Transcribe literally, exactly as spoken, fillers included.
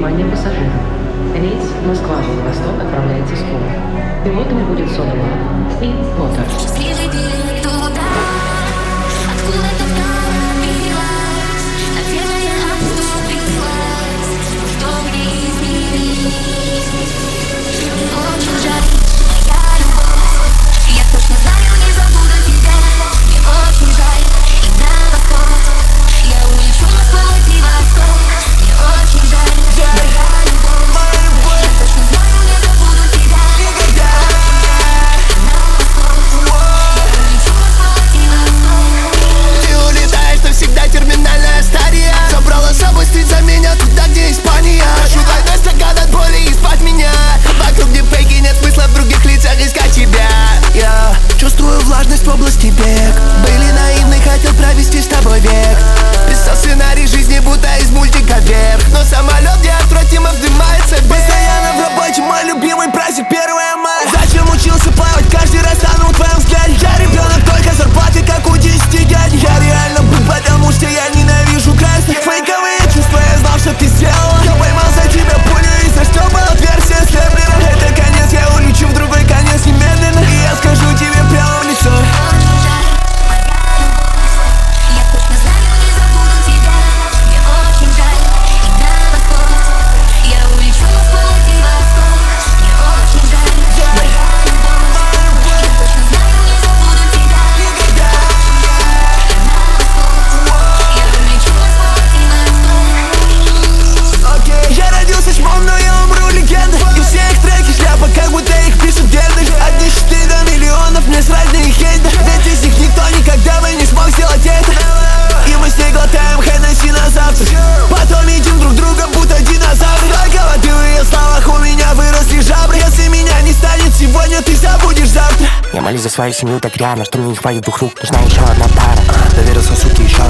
Внимание пассажиров! Рейс Москва-Владивосток отправляется скоро. Пилотами будет Soda Luv и Potter. В области бег. Были наивны, хотел провести с тобой век. Писал сценарий жизни, будто из мультика вверх. Но самолет неотвратимо вздымается вверх. Постоянно в работе, мой любимый праздник первое мая. Зачем учился плавать, каждый раз тонул в твоем взгляде. Я ребенок, только зарплаты, как у десяти дядь. Я реально был, потому что я ненавижу красных. Фейковые чувства, я знал, что ты сделала. Я поймал за тебя пулю и заштопал отверстие слепера. Это конец, я улечу в другой конец немедленно. И я скажу тебе прямо в лицо. Потом едим друг друга, будто динозавры. Только воды в ее словах у меня выросли жабры. Если меня не станет сегодня, ты забудешь завтра. Я молюсь за свою семью так рьяно, что мне не хватит двух рук. Нужна еще одна пара. Доверился сутки еще